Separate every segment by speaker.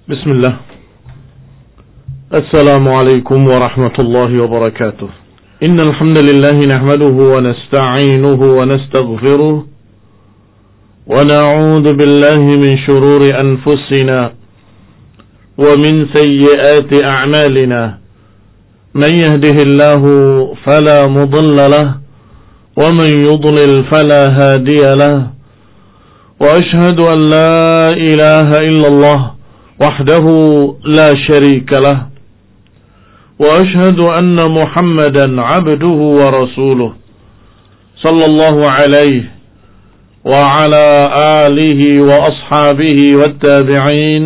Speaker 1: بسم الله. السلام عليكم ورحمة الله وبركاته. إن الحمد لله نحمده ونستعينه ونستغفره ونعوذ بالله من شرور أنفسنا ومن سيئات أعمالنا. من يهده الله فلا مضل له ومن يضلل فلا هادي له. وأشهد أن لا إله إلا الله وحده لا شريك له. وأشهد أن محمدا عبده ورسوله صلى الله عليه وعلى آله وأصحابه والتابعين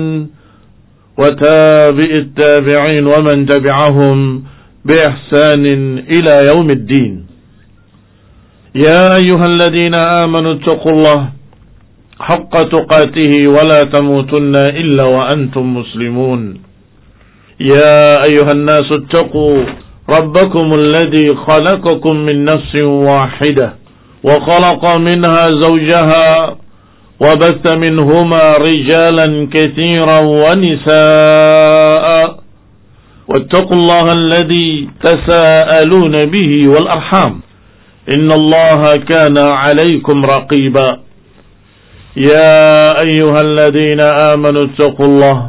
Speaker 1: وتابع التابعين ومن تبعهم بإحسان إلى يوم الدين. يا أيها الذين آمنوا اتقوا الله حق تقاته ولا تموتن إلا وأنتم مسلمون. يا أيها الناس اتقوا ربكم الذي خلقكم من نفس واحدة وخلق منها زوجها وبث منهما رجالا كثيرا ونساء واتقوا الله الذي تساءلون به والأرحام إن الله كان عليكم رقيبا. يا أيها الذين آمنوا اتقوا الله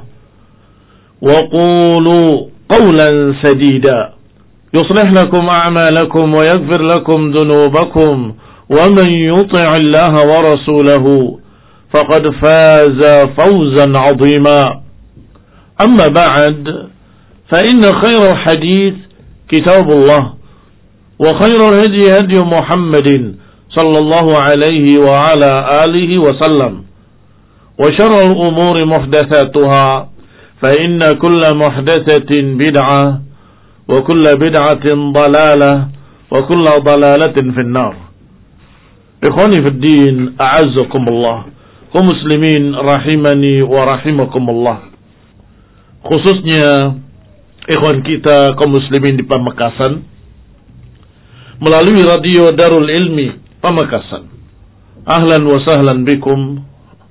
Speaker 1: وقولوا قولا سديدا يصلح لكم أعمالكم ويغفر لكم ذنوبكم ومن يطع الله ورسوله فقد فاز فوزا عظيما. أما بعد فإن خير الحديث كتاب الله وخير الهدي هدي محمد صلى الله عليه وعلى آله وسلم وشر الأمور محدثاتها فإن كل محدثة بدعة وكل بدعة ضلالة وكل ضلالة في النار. إخواني في الدين أعزكم الله kaum muslimin rahimani wa rahimakumullah. Khususnya ikhwan kita kaum muslimin di Pamekasan melalui radio Darul Ilmi Pamekasan. Ahlan wa sahlan bikum.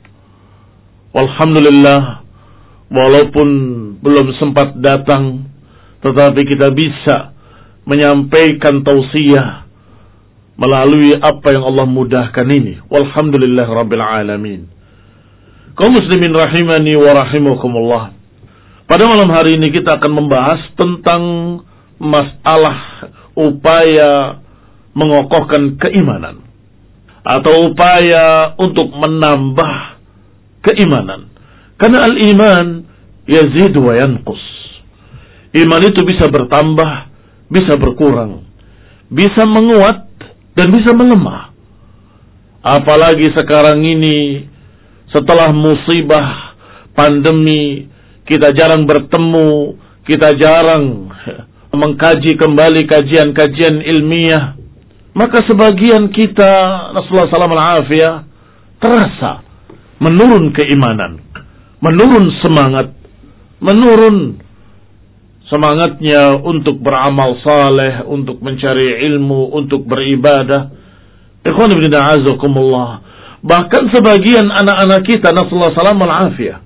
Speaker 1: Walhamdulillah, walaupun belum sempat datang, tetapi kita bisa menyampaikan tausiah melalui apa yang Allah mudahkan ini. Walhamdulillah rabbil alamin. Kaum muslimin rahimani wa rahimakumullah. Pada malam hari ini kita akan membahas tentang masalah upaya mengokohkan keimanan atau upaya untuk menambah keimanan. Karena al-iman yazid wa yanqus. Iman itu bisa bertambah, bisa berkurang, bisa menguat dan bisa melemah. Apalagi sekarang ini setelah musibah pandemi, kita jarang bertemu, kita jarang mengkaji kembali kajian-kajian ilmiah. Maka sebagian kita, Rasulullah SAW terasa menurun keimanan, menurun semangat, menurun semangatnya untuk beramal saleh, untuk mencari ilmu, untuk beribadah. Ikhwan ibn a'azakumullah. Bahkan sebagian anak-anak kita, Rasulullah SAW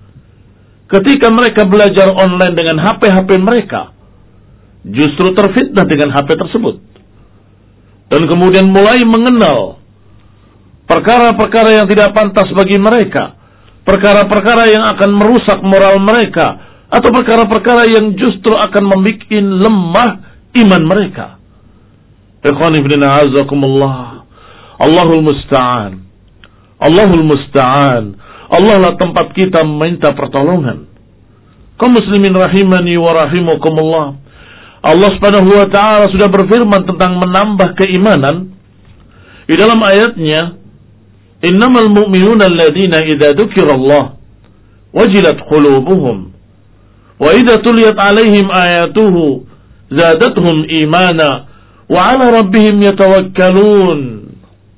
Speaker 1: ketika mereka belajar online dengan HP-HP mereka, justru terfitnah dengan HP tersebut. Dan kemudian mulai mengenal perkara-perkara yang tidak pantas bagi mereka, perkara-perkara yang akan merusak moral mereka, atau perkara-perkara yang justru akan membuat lemah iman mereka. Ikhwan ibn a'azakumullah. Allahul musta'an. Allahul musta'an. Allah lah tempat kita meminta pertolongan. Kaum muslimin rahimani wa rahimakumullah. Allah Subhanahu wa ta'ala sudah berfirman tentang menambah keimanan di dalam ayatnya, innamal mu'minuna alladhina idza dzukirallah wajilat qulubuhum wa idza tuliyat 'alaihim ayatuhu zadatuhum imana wa 'ala rabbihim yatawakkalun.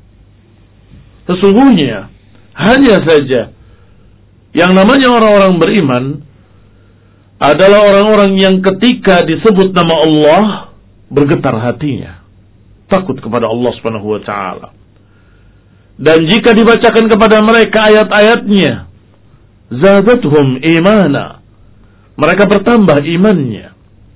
Speaker 1: Sesungguhnya hanya saja yang namanya orang-orang beriman adalah orang-orang yang ketika disebut nama Allah bergetar hatinya, takut kepada Allah Subhanahu wa ta'ala. Dan jika dibacakan kepada mereka ayat-ayatnya, zadatuhum imana. Mereka bertambah imannya.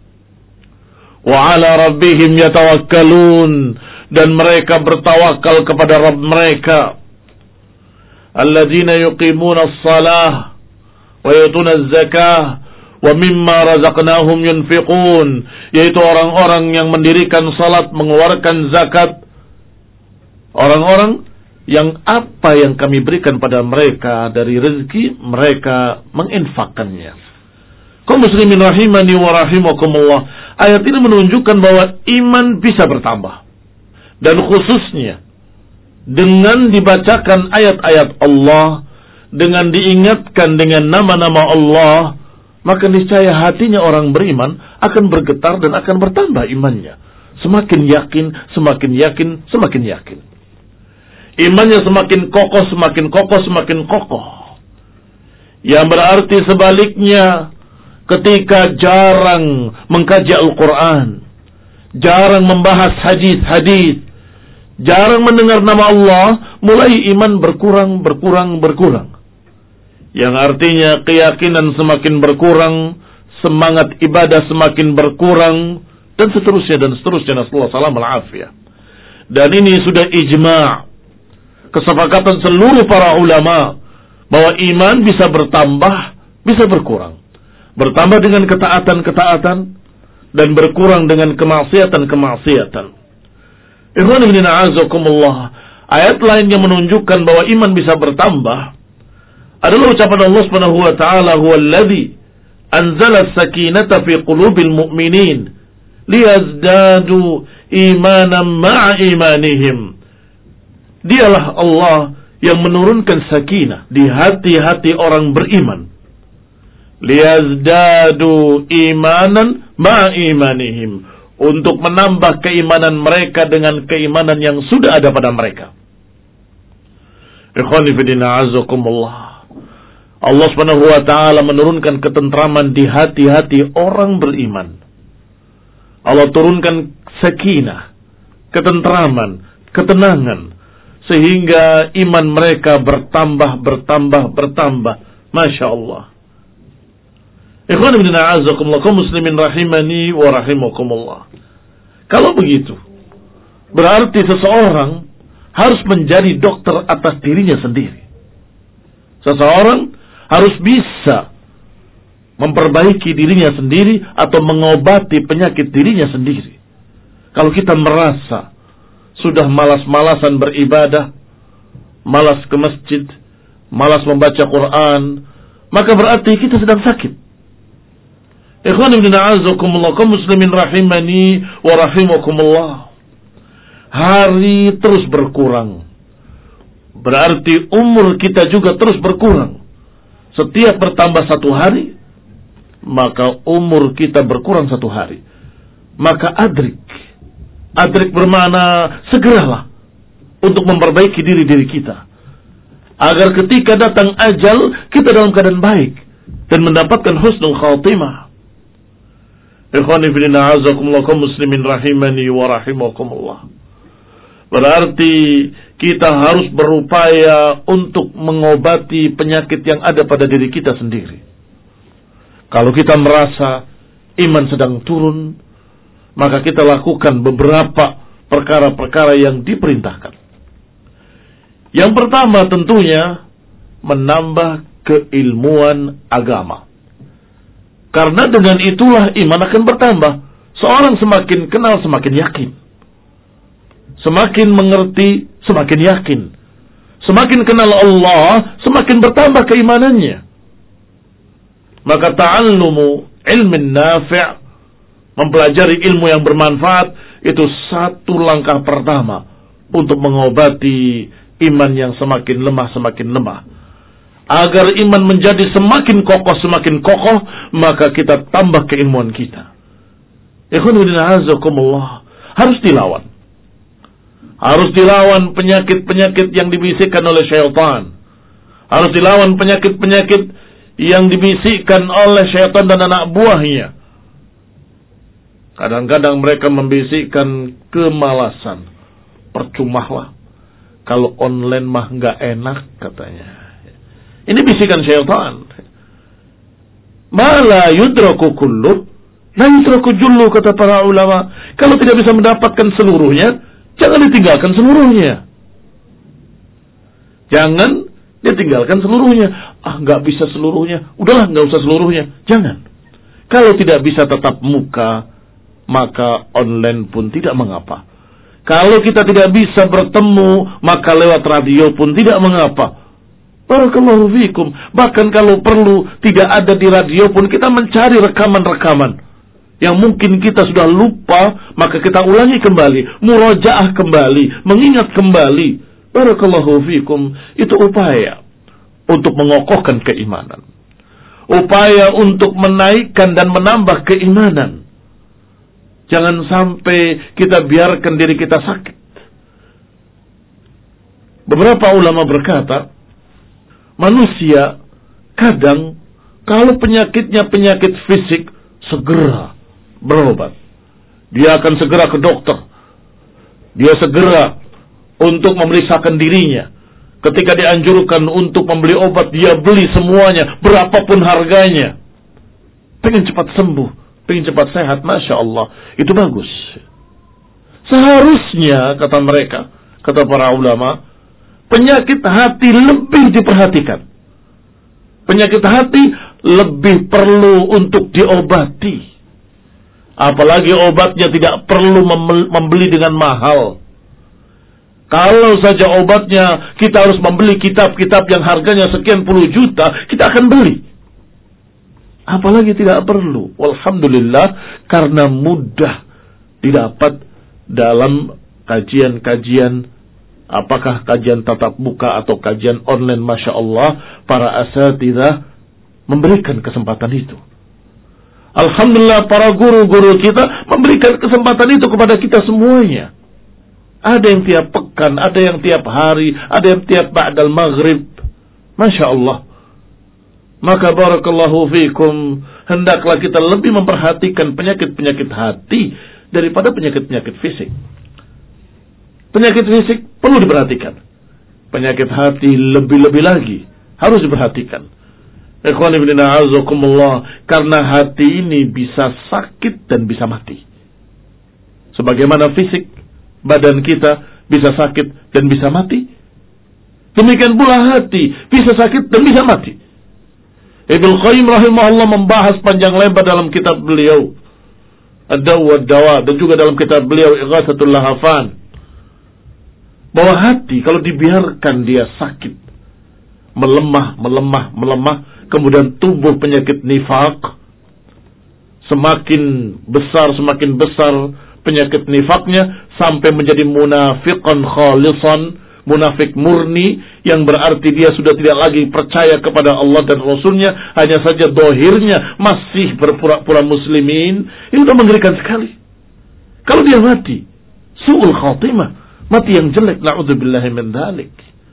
Speaker 1: Wa ala rabbihim yatawakkalun, dan mereka bertawakal kepada Rabb mereka. Alladzina yuqimuna as-salah wa yutuna az-zakah wa mimma razaqnahum yunfiqun, yaitu orang-orang yang mendirikan salat, mengeluarkan zakat, orang-orang yang apa yang kami berikan pada mereka dari rezeki mereka menginfakkannya. Kaum muslimin rahimani wa rahimakumullah, ayat ini menunjukkan bahwa iman bisa bertambah, dan khususnya dengan dibacakan ayat-ayat Allah, dengan diingatkan dengan nama-nama Allah, maka niscaya hatinya orang beriman akan bergetar dan akan bertambah imannya. Semakin yakin, semakin yakin, semakin yakin. Imannya semakin kokoh, semakin kokoh, semakin kokoh. Yang berarti sebaliknya, ketika jarang mengkaji Al-Quran, jarang membahas hadis-hadis, jarang mendengar nama Allah, mulai iman berkurang. Yang artinya keyakinan semakin berkurang, semangat ibadah semakin berkurang, dan seterusnya. Nasallahu salam al-afiyah. Dan ini sudah ijma', kesepakatan seluruh para ulama, bahwa iman bisa bertambah, bisa berkurang. Bertambah dengan ketaatan-ketaatan, dan berkurang dengan kemaksiatan-kemaksiatan. Ikhwan ibn a'azakumullah, ayat lain yang menunjukkan bahwa iman bisa bertambah adalah ucapan Allah Subhanahu wa taala, huwallazi anzala as-sakinata fi qulubil mu'minin liyazdadu imanan ma'a imanihim. Dialah Allah yang menurunkan sakinah di hati-hati orang beriman, liyazdadu imanan ma'a imanihim, untuk menambah keimanan mereka dengan keimanan yang sudah ada pada mereka. Ikhwani fillah azakumullah, Allah Subhanahu wa taala menurunkan ketentraman di hati-hati orang beriman. Allah turunkan sakinah, ketentraman, ketenangan, sehingga iman mereka bertambah. Masya Allah. Ikhwan ibn a'azakumullah, kaum muslimin rahimani wa rahimakumullah. Kalau begitu, berarti seseorang harus menjadi dokter atas dirinya sendiri. Seseorang harus bisa memperbaiki dirinya sendiri atau mengobati penyakit dirinya sendiri. Kalau kita merasa sudah malas-malasan beribadah, malas ke masjid, malas membaca Quran, maka berarti kita sedang sakit. Ikhwan ibn a'azakumullah, kaum muslimin rahimani wa rahimakumullah. Hari terus berkurang, berarti umur kita juga terus berkurang. Setiap bertambah satu hari, maka umur kita berkurang satu hari. Maka adrik bermakna segeralah untuk memperbaiki diri kita, agar ketika datang ajal kita dalam keadaan baik dan mendapatkan husnul khatimah. Ikhwani fillah azakumullah, kaum muslimin rahimani wa rahimakumullah. Berarti kita harus berupaya untuk mengobati penyakit yang ada pada diri kita sendiri. Kalau kita merasa iman sedang turun, maka kita lakukan beberapa perkara-perkara yang diperintahkan. Yang pertama tentunya menambah keilmuan agama. Karena dengan itulah iman akan bertambah. Seorang semakin kenal semakin yakin. Semakin mengerti semakin yakin. Semakin kenal Allah semakin bertambah keimanannya. Maka ta'allumu ilmin nafi', mempelajari ilmu yang bermanfaat, itu satu langkah pertama untuk mengobati iman yang semakin lemah. Agar iman menjadi semakin kokoh, maka kita tambah keilmuan kita. Ikhwan fillah azakumullah, harus dilawan. Harus dilawan penyakit-penyakit yang dibisikkan oleh syaitan. Harus dilawan penyakit-penyakit yang dibisikkan oleh syaitan dan anak buahnya. Kadang-kadang mereka membisikkan kemalasan. Percumalah, kalau online mah nggak enak katanya. Ini bisikan syaitan. Ma la yudraku kullu, la yudraku jullu, kata para ulama. Kalau tidak bisa mendapatkan seluruhnya, jangan ditinggalkan seluruhnya. Jangan ditinggalkan seluruhnya. Nggak bisa seluruhnya. Udahlah, nggak usah seluruhnya. Jangan. Kalau tidak bisa tatap muka, maka online pun tidak mengapa. Kalau kita tidak bisa bertemu, maka lewat radio pun tidak mengapa. Barakallahu fikum. Bahkan kalau perlu tidak ada di radio pun, kita mencari rekaman-rekaman yang mungkin kita sudah lupa, maka kita ulangi kembali, murojaah kembali, mengingat kembali. Barakallahu fikum. Itu upaya untuk mengokohkan keimanan, upaya untuk menaikkan dan menambah keimanan. Jangan sampai kita biarkan diri kita sakit. Beberapa ulama berkata, manusia kadang kalau penyakitnya penyakit fisik, segera berobat. Dia akan segera ke dokter. Dia segera untuk memeriksakan dirinya. Ketika dianjurkan untuk membeli obat, dia beli semuanya, berapapun harganya. Pengen cepat sembuh, pengen cepat sehat, Masya Allah. Itu bagus. Seharusnya, kata mereka, kata para ulama, penyakit hati lebih diperhatikan. Penyakit hati lebih perlu untuk diobati. Apalagi obatnya tidak perlu membeli dengan mahal. Kalau saja obatnya kita harus membeli kitab-kitab yang harganya sekian puluh juta, kita akan beli. Apalagi tidak perlu. Alhamdulillah, karena mudah didapat dalam kajian-kajian, apakah kajian tatap muka atau kajian online, Masya Allah, para asatidzah memberikan kesempatan itu. Alhamdulillah, para guru-guru kita memberikan kesempatan itu kepada kita semuanya. Ada yang tiap pekan, ada yang tiap hari, ada yang tiap ba'dal maghrib. Masya Allah. Maka barakallahu fikum, hendaklah kita lebih memperhatikan penyakit-penyakit hati daripada penyakit-penyakit fisik. Penyakit fisik perlu diperhatikan. Penyakit hati lebih-lebih lagi harus diperhatikan. Ikhwan ibn a'azakumullah, karena hati ini bisa sakit dan bisa mati. Sebagaimana fisik, badan kita bisa sakit dan bisa mati, demikian pula hati bisa sakit dan bisa mati. Ibnu Qayyim rahimahullah membahas panjang lebar dalam kitab beliau Ad-Dawa wad-Dawa, dan juga dalam kitab beliau Ighatsatul Lahafan, bahwa hati kalau dibiarkan dia sakit, melemah, kemudian tumbuh penyakit nifaq, semakin besar penyakit nifaknya sampai menjadi munafiqan khalisan, munafik murni, yang berarti dia sudah tidak lagi percaya kepada Allah dan Rasulnya, hanya saja dohirnya masih berpura-pura muslimin. Ini sudah mengerikan sekali. Kalau dia mati, su'ul khatimah, mati yang jelek, na'udzubillahi min dzalik.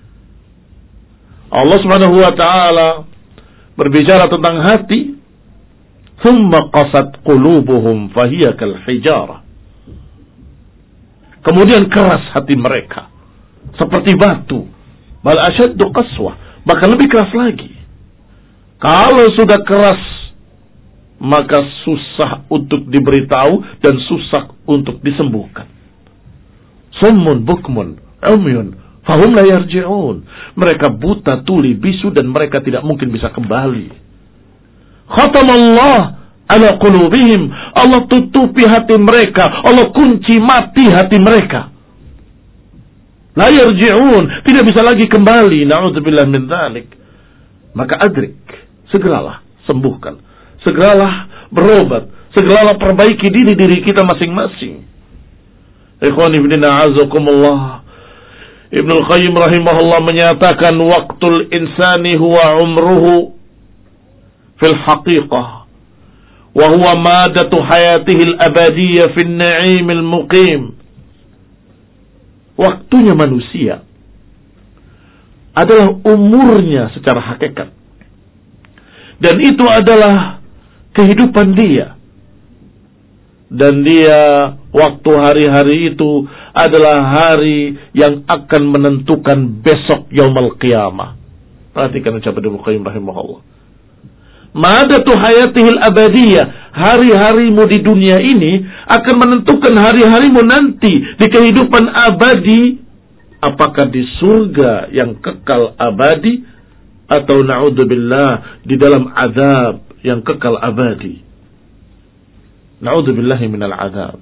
Speaker 1: Allah Subhanahu wa taala berbicara tentang hati, thumma qasat qulubuhum fahiya kal hijarah. Kemudian keras hati mereka seperti batu, bal asyaddu qaswah, bahkan lebih keras lagi. Kalau sudah keras, maka susah untuk diberitahu dan susah untuk disembuhkan. Summun bukmun umyun fahum la yarji'un. Mereka buta, tuli, bisu, dan mereka tidak mungkin bisa kembali. Khatamallah ala qulubihim, Allah tutupi hati mereka, Allah kunci mati hati mereka. La yarji'un, tidak bisa lagi kembali, na'udzubillah min dzalik. Maka adrik, segeralah sembuhkan, segeralah berobat, segeralah perbaiki diri kita masing-masing. Ikhwani fillah a'azakumullah, Ibnu Qayyim rahimahullah menyatakan, waqtul insani huwa umruhu fil haqiqah wa huwa madatu hayatihi al-abadiyyah fin na'im al-muqim. Waktunya manusia adalah umurnya secara hakikat, dan itu adalah kehidupan dia, dan dia waktu hari-hari itu adalah hari yang akan menentukan besok yaumul qiyamah. Perhatikan ucapan Ibnu Qayyim rahimahullah. madatu hayatihil abadiyah, hari-harimu di dunia ini akan menentukan hari-harimu nanti di kehidupan abadi, apakah di surga yang kekal abadi atau na'udzubillah di dalam azab yang kekal abadi. Na'udzubillahi minal azab.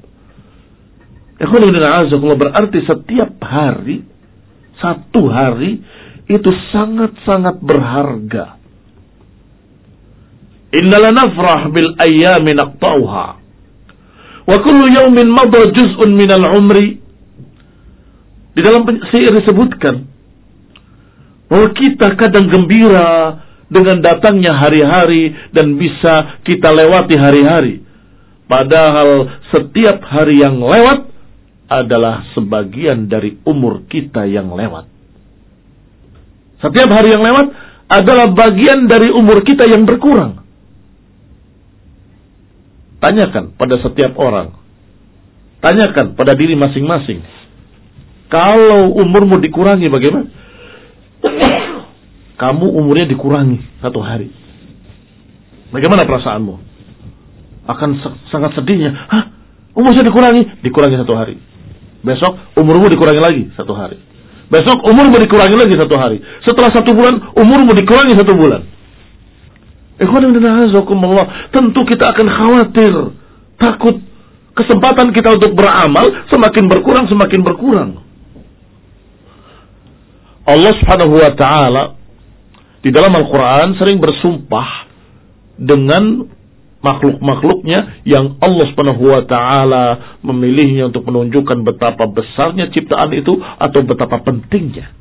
Speaker 1: Berarti setiap hari, satu hari itu sangat-sangat berharga. Innala nafrah bil ayyami naqta'uha wa kullu yawmin madha juz'un minal umri. Di dalam syair disebutkan bahwa kita kadang gembira dengan datangnya hari-hari dan bisa kita lewati hari-hari. Padahal setiap hari yang lewat adalah sebagian dari umur kita yang lewat. Setiap hari yang lewat adalah bagian dari umur kita yang berkurang. Tanyakan pada setiap orang. Tanyakan pada diri masing-masing. Kalau umurmu dikurangi bagaimana? Kamu umurnya dikurangi satu hari. Bagaimana perasaanmu? Akan sangat sedihnya. Hah? Umurnya dikurangi? Dikurangi satu hari. Besok umurmu dikurangi lagi satu hari. Besok umurmu dikurangi lagi satu hari. Setelah 1 bulan umurmu dikurangi 1 bulan. Tentu kita akan khawatir, takut kesempatan kita untuk beramal semakin berkurang, semakin berkurang. Allah Subhanahu wa ta'ala di dalam Al-Quran sering bersumpah dengan makhluk-makhluknya yang Allah Subhanahu wa ta'ala memilihnya untuk menunjukkan betapa besarnya ciptaan itu atau betapa pentingnya.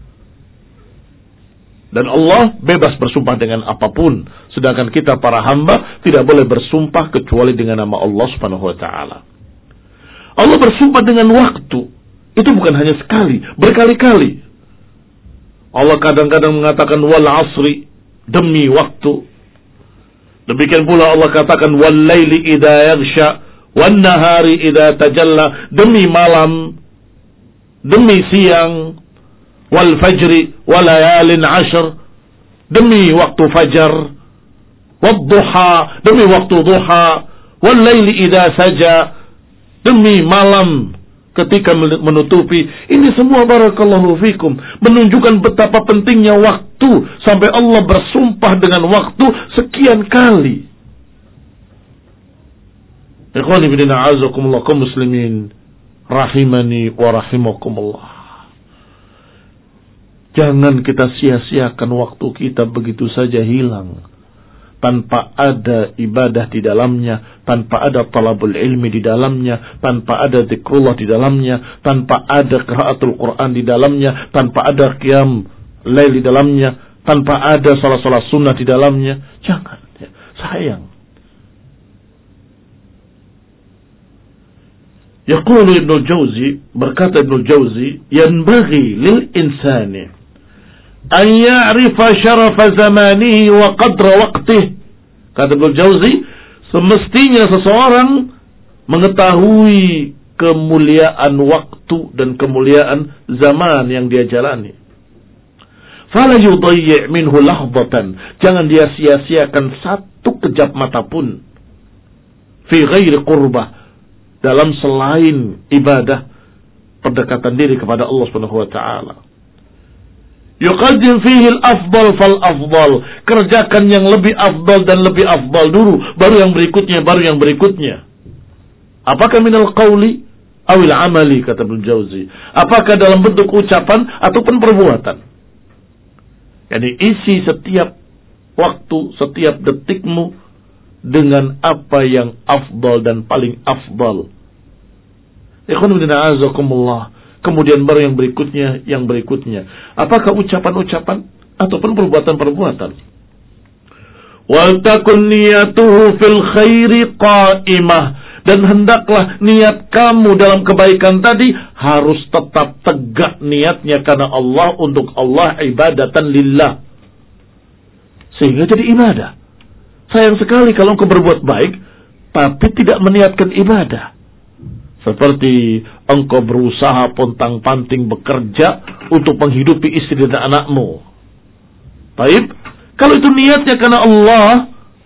Speaker 1: Dan Allah bebas bersumpah dengan apapun. Sedangkan kita para hamba tidak boleh bersumpah kecuali dengan nama Allah Subhanahu wa ta'ala. Allah bersumpah dengan waktu. Itu bukan hanya sekali, berkali-kali. Allah kadang-kadang mengatakan wal asri, demi waktu. Demikian pula Allah katakan wal laili idza yaghsha wan nahari idza tajalla, demi malam, demi siang, wal fajri wal layalin 'ashr, demi waktu fajar, wad duha, demi waktu duha, wal laili idza saja, demi malam ketika menutupi. Ini semua barakallahu fikum menunjukkan betapa pentingnya waktu sampai Allah bersumpah dengan waktu sekian kali. Ikhwani fillah a'azakumullah kaum muslimin rahimani wa rahimakumullah. Jangan kita sia-siakan waktu kita begitu saja hilang tanpa ada ibadah di dalamnya, tanpa ada talabul ilmi di dalamnya, tanpa ada zikrullah di dalamnya, tanpa ada qiraatul Quran di dalamnya, tanpa ada qiyam lail di dalamnya, tanpa ada salat-salat sunnah di dalamnya. Jangan, ya, sayang. Yaqulu Ibnu Jauzi, berkata Ibnu Jauzi, yanbaghi lil insani an ya'rifa syarafa zamanihi wa qadra waqtih. Kata Ibnu Jauzi, semestinya seseorang mengetahui kemuliaan waktu dan kemuliaan zaman yang dia jalani. Fala yudayyi' minhu lahdatan, jangan dia sia-siakan satu kejap mata pun fi ghairi qurbah, dalam selain ibadah pendekatan diri kepada Allah Subhanahu wa taala. Yuqaddim fihi al-afdal fal-afdal, kerjakan yang lebih afdal dan lebih afdal dulu, baru yang berikutnya, baru yang berikutnya. Apakah minal qawli awil amali, kata Ibnu Jauzi, apakah dalam bentuk ucapan ataupun perbuatan. Jadi isi setiap waktu, setiap detikmu dengan apa yang afdal dan paling afdal. Ikhwan fillah a'azakumullah. Kemudian baru yang berikutnya, yang berikutnya. Apakah ucapan-ucapan ataupun perbuatan-perbuatan. Wal takun niyatuhu fil khairi qa'imah, dan hendaklah niat kamu dalam kebaikan tadi harus tetap tegak niatnya karena Allah, untuk Allah, ibadatan lillah, sehingga jadi ibadah. Sayang sekali kalau engkau berbuat baik tapi tidak meniatkan ibadah. Seperti engkau berusaha pontang-panting bekerja untuk menghidupi istri dan anakmu. Baik, kalau itu niatnya karena Allah,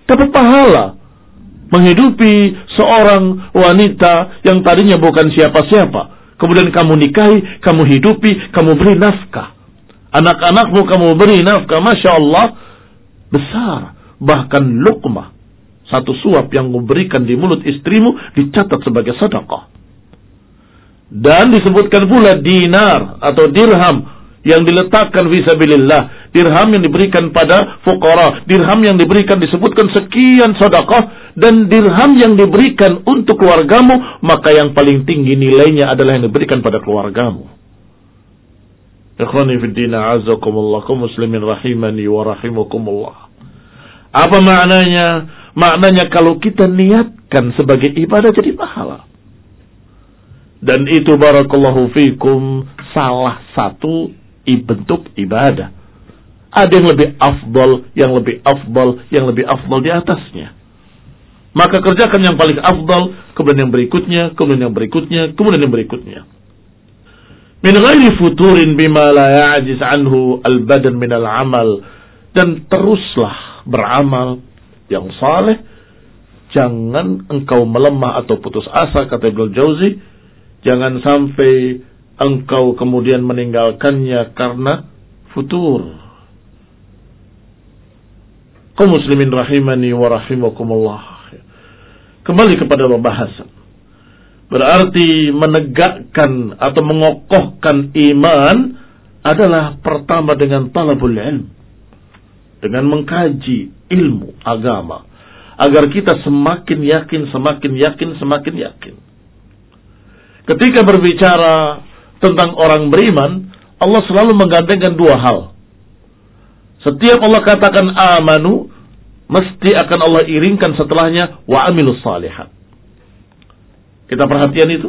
Speaker 1: dapat pahala menghidupi seorang wanita yang tadinya bukan siapa-siapa. Kemudian kamu nikahi, kamu hidupi, kamu beri nafkah. Anak-anakmu kamu beri nafkah. Masya Allah, besar. Bahkan luqmah, satu suap yang memberikan di mulut istrimu, dicatat sebagai sedekah. Dan disebutkan pula dinar atau dirham yang diletakkan fisabilillah, dirham yang diberikan pada fuqara, dirham yang diberikan disebutkan sekian sedekah, dan dirham yang diberikan untuk keluargamu, maka yang paling tinggi nilainya adalah yang diberikan pada keluargamu. Ikhwani fid din, a'azzakumullah, kaum muslimin rahimani wa rahimakumullah. Apa maknanya? Maknanya kalau kita niatkan sebagai ibadah jadi pahala. Dan itu barakallahu fikum salah satu bentuk ibadah. Ada yang lebih afdal, yang lebih afdal di atasnya. Maka kerjakan yang paling afdal, kemudian yang berikutnya, kemudian yang berikutnya, kemudian yang berikutnya. Min ghairi futurin bima la ya'jiz anhu al-badan min al-amal. Dan teruslah beramal yang saleh. Jangan engkau melemah atau putus asa, kata Ibnu Jauzi. Jangan sampai engkau kemudian meninggalkannya karena futur. Kaum muslimin rahimani wa rahimakumullah. Kembali kepada pembahasan. Berarti menegakkan atau mengokohkan iman adalah pertama dengan talabul ilm. Dengan mengkaji ilmu agama. Agar kita semakin yakin. Ketika berbicara tentang orang beriman, Allah selalu menggandengkan dua hal. Setiap Allah katakan amanu, mesti akan Allah iringkan setelahnya wa amilus salihat. Kita perhatian itu.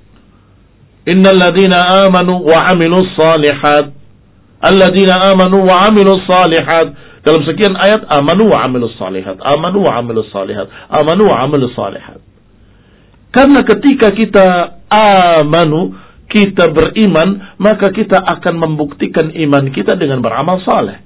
Speaker 1: Innal ladzina amanu wa amilus salihat. Alladzina amanu wa amilus salihat. Dalam sekian ayat amanu wa amilus salihat. Amanu wa amilus salihat. Amanu wa amilus salihat. Karena ketika kita amanu, kita beriman, maka kita akan membuktikan iman kita dengan beramal saleh.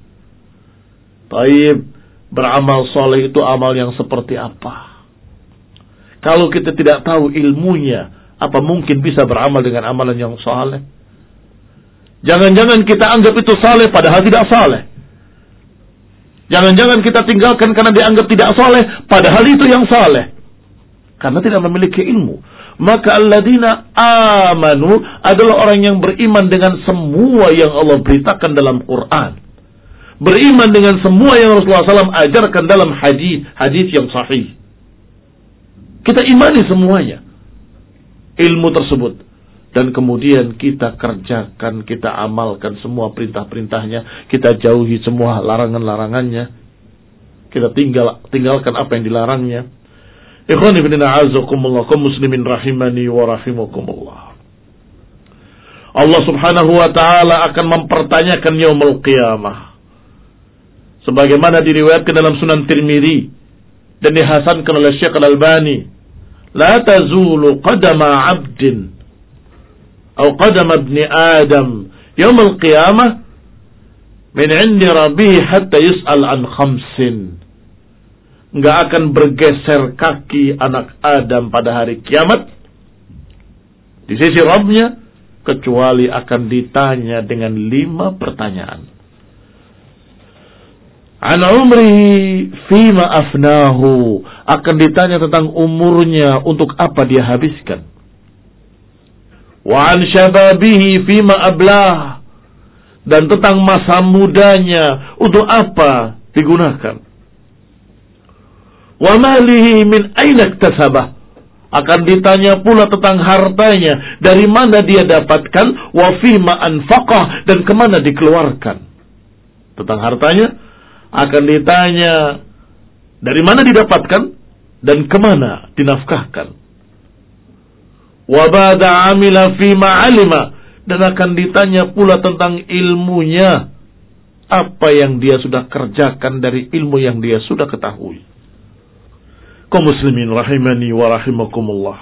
Speaker 1: Baik, beramal saleh itu amal yang seperti apa? Kalau kita tidak tahu ilmunya, apa mungkin bisa beramal dengan amalan yang saleh? Jangan-jangan kita anggap itu saleh padahal tidak saleh. Jangan-jangan kita tinggalkan karena dianggap tidak saleh padahal itu yang saleh. Karena tidak memiliki ilmu. Maka alladzina amanu adalah orang yang beriman dengan semua yang Allah beritakan dalam Quran. Beriman dengan semua yang Rasulullah SAW ajarkan dalam hadis yang sahih. Kita imani semuanya ilmu tersebut. Dan kemudian kita kerjakan, kita amalkan semua perintah-perintahnya. Kita jauhi semua larangan-larangannya. Kita tinggalkan apa yang dilarangnya. Ikhwani fillah a'azzakumullah, kaum muslimin rahimani wa rahimakumullah. Allah Subhanahu wa taala akan mempertanyakan yaumul qiyamah. Sebagaimana diriwayatkan dalam Sunan Tirmidzi dan dihasankan oleh Syekh Al-Albani, la tazulu qadama 'abdin atau qadama ibni Adam yaumul qiyamah min 'indi rabbih hatta yus'al an khamsin. Enggak akan bergeser kaki anak Adam pada hari kiamat di sisi Rabbnya kecuali akan ditanya dengan 5 pertanyaan. An umrihi fima afnahu, akan ditanya tentang umurnya, untuk apa dia habiskan. Wa an syababihi fima ablah, dan tentang masa mudanya untuk apa digunakan. Wa malihi min aina iktasabah, akan ditanya pula tentang hartanya, dari mana dia dapatkan, wa fima anfaqah, dan kemana dikeluarkan. Tentang hartanya akan ditanya dari mana didapatkan dan kemana dinafkahkan. Wa bada amila fima alima, dan akan ditanya pula tentang ilmunya, apa yang dia sudah kerjakan dari ilmu yang dia sudah ketahui. Kaum muslimin rahimani wa rahimakumullah.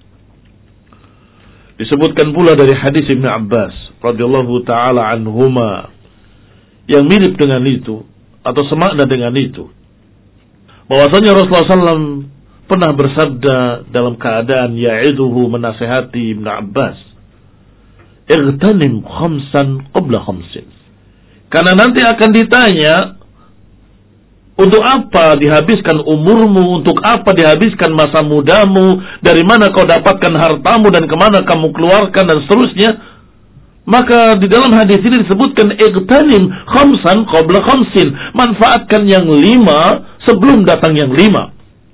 Speaker 1: Disebutkan pula dari hadis Ibnu Abbas radhiyallahu taala anhuma yang mirip dengan itu atau semakna dengan itu. bahwasanya Rasulullah SAW pernah bersabda dalam keadaan ya'iduhu, menasihati Ibnu Abbas, "Igtanim khamsan qabla khamsin." Karena nanti akan ditanya, untuk apa dihabiskan umurmu, untuk apa dihabiskan masa mudamu, dari mana kau dapatkan hartamu dan kemana kamu keluarkan dan seterusnya. Maka di dalam hadis ini disebutkan igtanim khamsan qabla khamsin, manfaatkan yang 5 sebelum datang yang 5.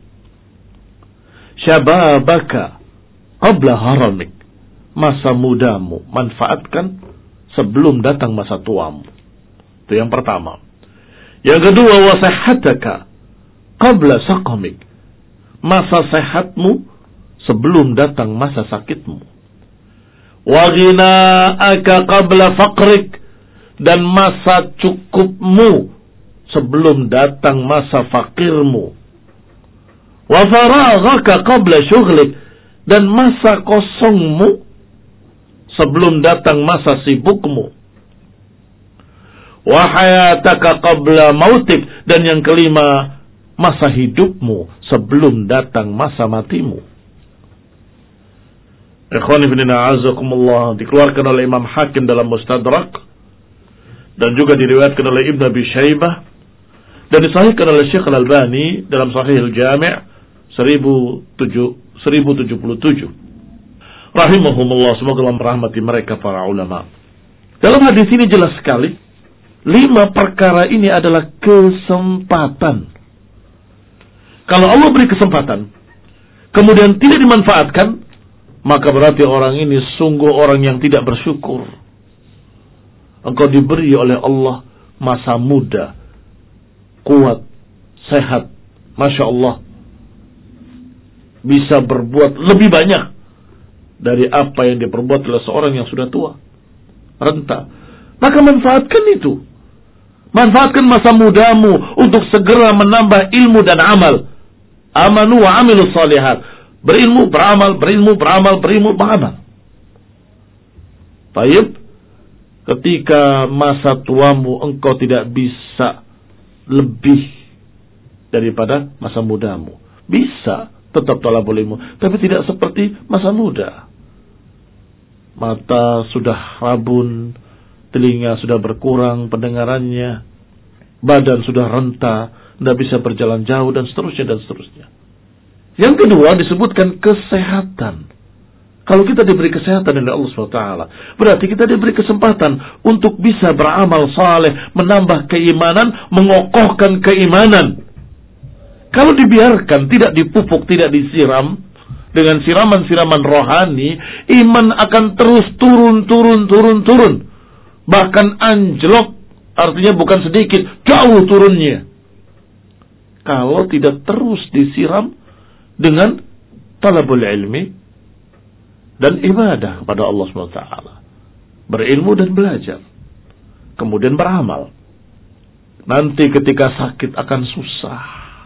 Speaker 1: Syababaka qabla haramik, masa mudamu manfaatkan sebelum datang masa tuamu. Itu yang pertama. Yang kedua, wasihhataka qabla saqamik, masa sehatmu sebelum datang masa sakitmu. Wa ghinaaka qabla faqrik, dan masa cukupmu sebelum datang masa fakirmu. Wa faraghaka qabla syughlik, dan masa kosongmu sebelum datang masa sibukmu. Wa hayataka qabla mautik, dan yang kelima, masa hidupmu sebelum datang masa matimu. Ikhwani fillah a'azakumullah, dikeluarkan oleh Imam Hakim dalam Mustadrak, dan juga diriwayatkan oleh Ibn Abi Syaibah, dan disahihkan oleh Syekh Al-Albani dalam Sahih Al-Jami' 1077. Rahimahumullah, semoga Allah merahmati mereka para ulama. Dalam hadis ini jelas sekali, 5 perkara ini adalah kesempatan. Kalau Allah beri kesempatan, kemudian tidak dimanfaatkan, maka berarti orang ini sungguh orang yang tidak bersyukur. Engkau diberi oleh Allah masa muda, kuat, sehat, Masya Allah, bisa berbuat lebih banyak dari apa yang diperbuat oleh seorang yang sudah tua, renta. Maka manfaatkan itu. Manfaatkan masa mudamu untuk segera menambah ilmu dan amal. Amanu wa amilus salihat. Berilmu, beramal, berilmu, beramal, berilmu, beramal. Baik, ketika masa tuamu engkau tidak bisa lebih daripada masa mudamu. Bisa tetap talabul ilmu, tapi tidak seperti masa muda. Mata sudah rabun, telinga sudah berkurang pendengarannya, badan sudah renta, tidak bisa berjalan jauh, dan seterusnya dan seterusnya. Yang kedua disebutkan kesehatan. Kalau kita diberi kesehatan oleh Allah SWT, berarti kita diberi kesempatan untuk bisa beramal saleh, menambah keimanan, mengokohkan keimanan. Kalau dibiarkan, tidak dipupuk, tidak disiram dengan siraman-siraman rohani, iman akan terus turun. Bahkan anjlok, artinya bukan sedikit, jauh turunnya. Kalau tidak terus disiram dengan talabul ilmi dan ibadah kepada Allah SWT. Berilmu dan belajar. Kemudian beramal. Nanti ketika sakit akan susah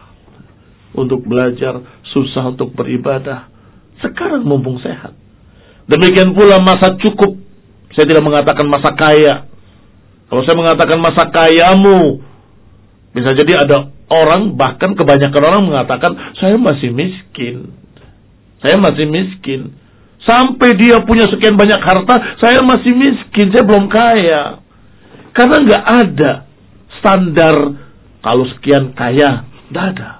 Speaker 1: untuk belajar, susah untuk beribadah. Sekarang mumpung sehat. Demikian pula masa cukup. Saya tidak mengatakan masa kaya. Kalau saya mengatakan masa kayamu, bisa jadi ada orang, bahkan kebanyakan orang mengatakan, saya masih miskin. Saya masih miskin. Sampai dia punya sekian banyak harta, saya masih miskin, saya belum kaya. Karena nggak ada standar kalau sekian kaya, nggak ada.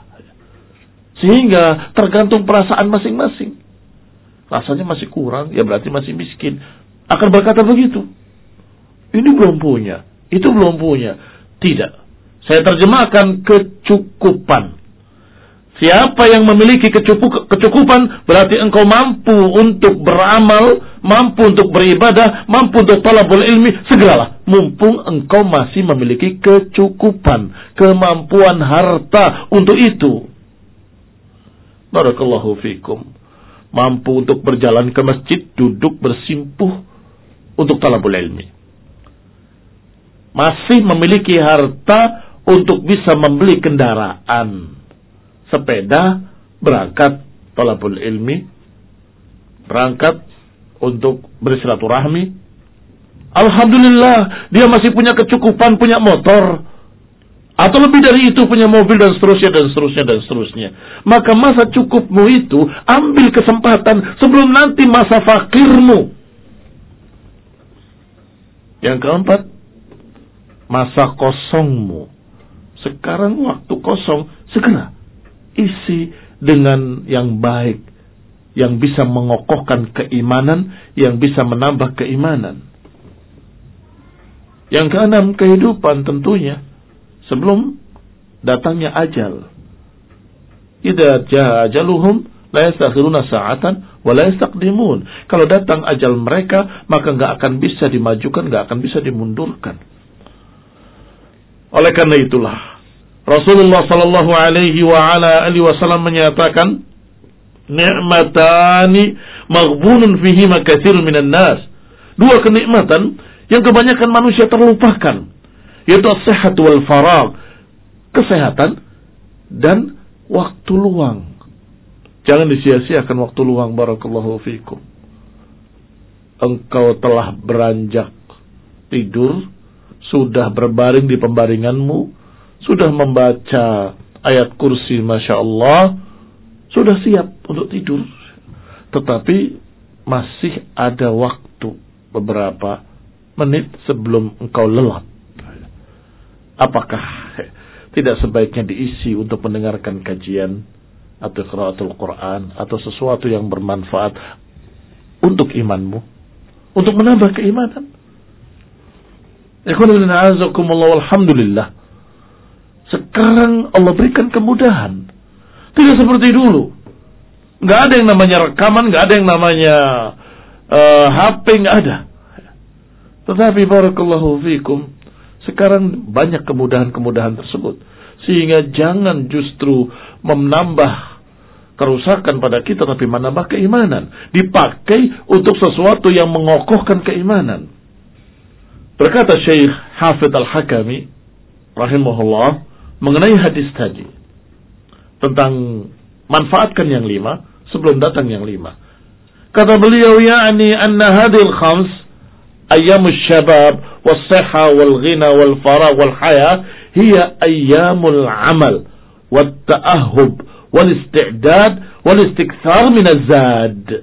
Speaker 1: Sehingga tergantung perasaan masing-masing. Rasanya masih kurang, ya berarti masih miskin. Akan berkata begitu. Ini belum punya, itu belum punya. Tidak. Saya terjemahkan kecukupan. Siapa yang memiliki kecukupan, berarti engkau mampu untuk beramal, mampu untuk beribadah, mampu untuk talabul ilmi, segeralah. Mumpung engkau masih memiliki kecukupan, kemampuan harta untuk itu. Barakallahu fikum. Mampu untuk berjalan ke masjid, duduk bersimpuh untuk talabul ilmi. Masih memiliki harta untuk bisa membeli kendaraan, sepeda, berangkat talabul ilmi, berangkat untuk bersilaturahmi. Alhamdulillah, dia masih punya kecukupan, punya motor. atau lebih dari itu punya mobil dan seterusnya dan seterusnya dan seterusnya, maka masa cukupmu itu ambil kesempatan sebelum nanti masa fakirmu. Yang keempat, masa kosongmu. Sekarang waktu kosong, segera isi dengan yang baik, yang bisa mengokohkan keimanan, yang bisa menambah keimanan. Yang keenam, kehidupan tentunya sebelum datangnya ajal. Idza jaa ajaluhum la yastakhiruna sa'atan wa la yastaqdimun. Kalau datang ajal mereka, maka enggak akan bisa dimajukan, enggak akan bisa dimundurkan. Oleh karena itulah Rasulullah sallallahu alaihi wa ala alihi wasallam menyatakan, ni'matani maghbunun fihima katsirun minan nas. Dua kenikmatan yang kebanyakan manusia terlupakan, yaitu as-sihhat wal faragh, kesehatan dan waktu luang. Jangan disia-siakan waktu luang. Barakallahu fikum. Engkau telah beranjak tidur, sudah berbaring di pembaringanmu, sudah membaca ayat kursi, Masya Allah, sudah siap untuk tidur. Tetapi masih ada waktu beberapa menit sebelum engkau lelap. Apakah tidak sebaiknya diisi untuk mendengarkan kajian atau qiraatul Quran atau sesuatu yang bermanfaat untuk imanmu, untuk menambah keimanan? Alhamdulillah, sekarang Allah berikan kemudahan. Tidak seperti dulu. Nggak ada yang namanya rekaman, nggak ada yang namanya HP, nggak ada. Tetapi barakallahu fikum, sekarang banyak kemudahan-kemudahan tersebut, sehingga jangan justru menambah kerusakan pada kita, tapi menambah keimanan. Dipakai untuk sesuatu yang mengokohkan keimanan. Berkata Syekh Hafidz Al-Hakami rahimahullah mengenai hadis tadi tentang manfaatkan yang 5 sebelum datang yang 5. Kata beliau, yakni anna hadhil khams ayyamus syabab was-sihha wal-ghina wal-faragh wal-haya hiya ayyamul amal wat-ta'ahhub wal-isti'dad wal-istikthar min az-zad.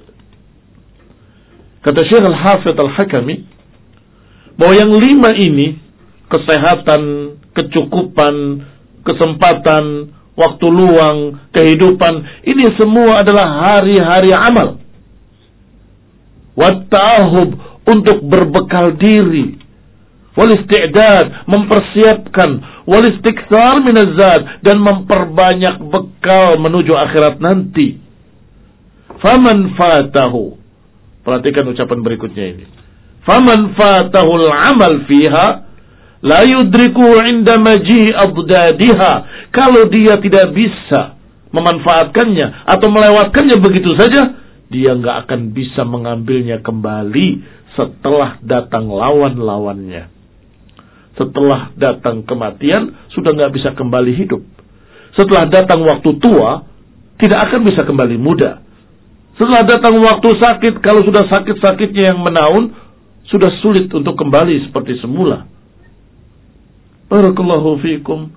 Speaker 1: Kata Syekh Al-Hafidz Al-Hakami bahwa yang 5 ini, kesehatan, kecukupan, kesempatan, waktu luang, kehidupan, ini semua adalah hari-hari amal. Wat-ta'ahub, untuk berbekal diri. Wal-isti'dad, mempersiapkan. Wal-istikthar minaz-zad, dan memperbanyak bekal menuju akhirat nanti. Faman fatahu, perhatikan ucapan berikutnya ini. Faman fatahul amal fiha la yudriku inda maji abdadiha. Kalau dia tidak bisa memanfaatkannya atau melewatkannya begitu saja, dia nggak akan bisa mengambilnya kembali setelah datang lawan-lawannya. Setelah datang kematian, sudah nggak bisa kembali hidup. Setelah datang waktu tua, tidak akan bisa kembali muda. Setelah datang waktu sakit, kalau sudah sakit-sakitnya yang menaun, sudah sulit untuk kembali seperti semula. Barakallahu fikum.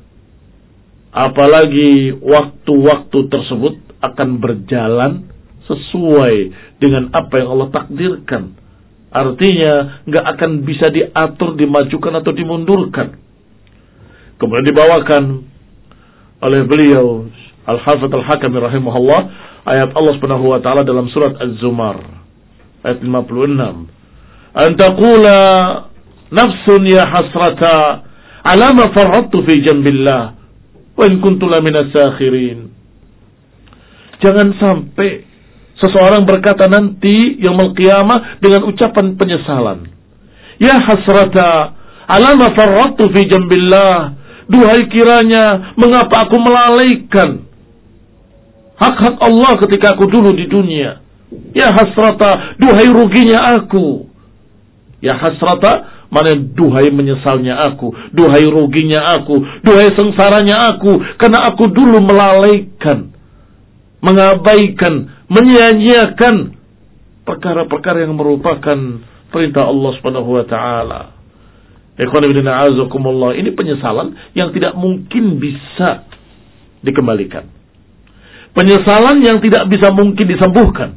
Speaker 1: Apalagi waktu-waktu tersebut akan berjalan sesuai dengan apa yang Allah takdirkan. Artinya nggak akan bisa diatur, dimajukan atau dimundurkan. Kemudian dibawakan oleh beliau Al-Hafidz Al-Hakami rahimahullah ayat Allah Subhanahu wa taala dalam surat Az-Zumar ayat 56. Antaqula nafsun ya hasrata ala ma farrattu fi jambillah wa in kuntu laminas sakhirin. Jangan sampai seseorang berkata nanti yaumul qiyamah dengan ucapan penyesalan. Ya hasrata ala ma farrattu fi jambillah. Duhai kiranya mengapa aku melalaikan hak-hak Allah ketika aku dulu di dunia. Ya hasrata, duhai ruginya aku. Ya hasrata, mana duhai menyesalnya aku, duhai ruginya aku, duhai sengsaranya aku, karena aku dulu melalaikan, mengabaikan, menyia-nyiakan perkara-perkara yang merupakan perintah Allah Subhanahu wa taala. Ini penyesalan yang tidak mungkin bisa dikembalikan. Penyesalan yang tidak bisa mungkin disembuhkan.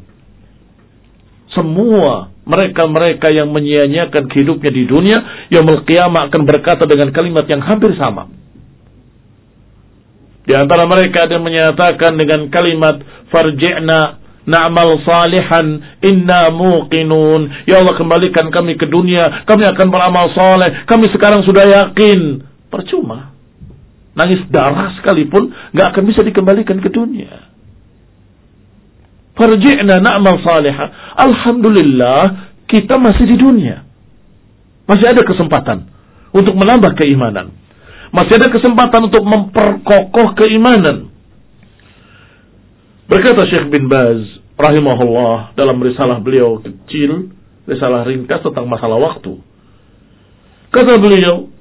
Speaker 1: Semua mereka-mereka yang menyia-nyiakan hidupnya di dunia, yaumul qiyamah akan berkata dengan kalimat yang hampir sama. Di antara mereka ada yang menyatakan dengan kalimat farji'na na'mal salihan inna muqinun. Ya Allah, kembalikan kami ke dunia, kami akan beramal saleh, kami sekarang sudah yakin. Percuma. Nangis darah sekalipun gak akan bisa dikembalikan ke dunia. Farji'na na'mal salihan. Alhamdulillah kita masih di dunia, masih ada kesempatan untuk menambah keimanan, masih ada kesempatan untuk memperkokoh keimanan. Berkata Syekh bin Baz rahimahullah dalam risalah beliau kecil, risalah ringkas tentang masalah waktu. Kata beliau,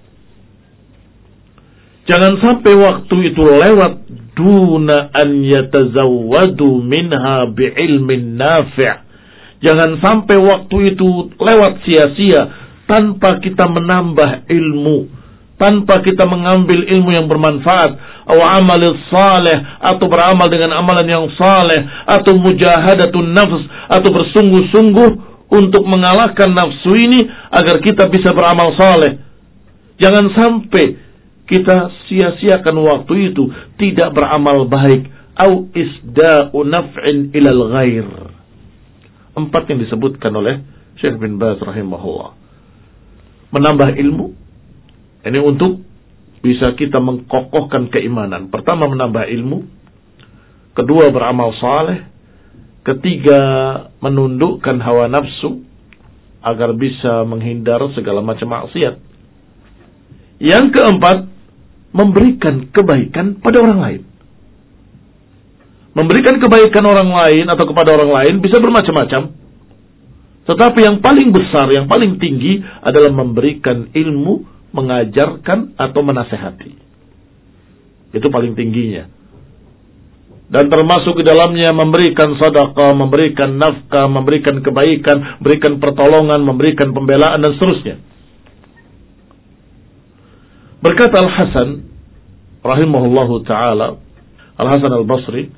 Speaker 1: jangan sampai waktu itu lewat duna an yatazawwadu minha bi'ilmin nafi'. Jangan sampai waktu itu lewat sia-sia tanpa kita menambah ilmu, tanpa kita mengambil ilmu yang bermanfaat, atau amal saleh, atau beramal dengan amalan yang saleh, atau mujahadatun nafs, atau bersungguh-sungguh untuk mengalahkan nafsu ini agar kita bisa beramal saleh. Jangan sampai kita sia-siakan waktu itu tidak beramal baik, au isda'u naf'in ilal ghair. 4 yang disebutkan oleh Syekh bin Baz rahimahullah. Menambah ilmu, ini untuk bisa kita mengkokohkan keimanan. Pertama, menambah ilmu. Kedua, beramal saleh. Ketiga, menundukkan hawa nafsu agar bisa menghindar segala macam maksiat. Yang keempat, memberikan kebaikan pada orang lain. Memberikan kebaikan orang lain atau kepada orang lain bisa bermacam-macam. Tetapi yang paling besar, yang paling tinggi adalah memberikan ilmu, mengajarkan atau menasehati. Itu paling tingginya. Dan termasuk di dalamnya memberikan sedekah, memberikan nafkah, memberikan kebaikan, memberikan pertolongan, memberikan pembelaan dan seterusnya. Berkata Al-Hasan rahimahullahu ta'ala, Al-Hasan Al-Basri,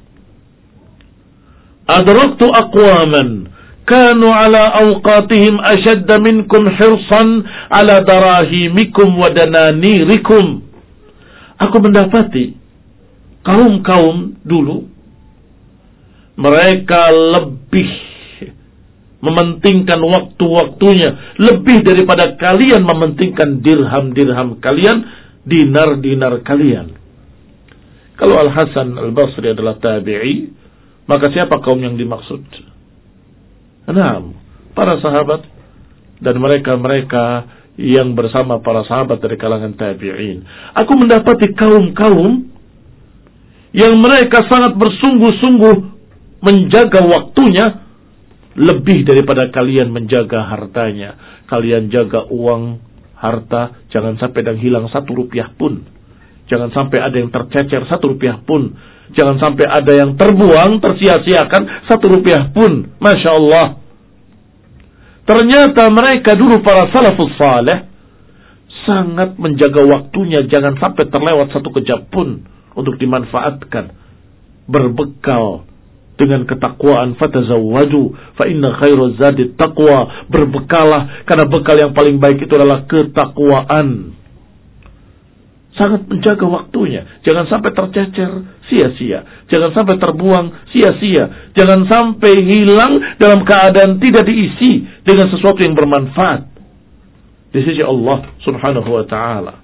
Speaker 1: adraktu aqwaman kanu ala awqatihim ashadda minkum hirsan ala darahimikum wa dananirikum. Aku mendapati kaum-kaum dulu mereka lebih mementingkan waktu-waktunya lebih daripada kalian mementingkan dirham-dirham kalian, dinar-dinar kalian. Kalau Al-Hasan Al-Basri adalah tabi'i, maka siapa kaum yang dimaksud? Nah, para sahabat dan mereka-mereka yang bersama para sahabat dari kalangan tabi'in. Aku mendapati kaum-kaum yang mereka sangat bersungguh-sungguh menjaga waktunya lebih daripada kalian menjaga hartanya. Kalian jaga uang, harta, jangan sampai yang hilang 1 rupiah pun. Jangan sampai ada yang tercecer 1 rupiah pun. Jangan sampai ada yang terbuang, tersia-siakan 1 rupiah pun. Masya Allah. Ternyata mereka dulu para salafus saleh sangat menjaga waktunya. Jangan sampai terlewat 1 kejap pun untuk dimanfaatkan. Berbekal dengan ketakwaan, fatazawwadu fa inna khairaz zadi taqwa. Berbekalah karena bekal yang paling baik itu adalah ketakwaan. Sangat menjaga waktunya. Jangan sampai tercecer sia-sia. Jangan sampai terbuang sia-sia. Jangan sampai hilang dalam keadaan tidak diisi dengan sesuatu yang bermanfaat di sisi Allah Subhanahu wa taala.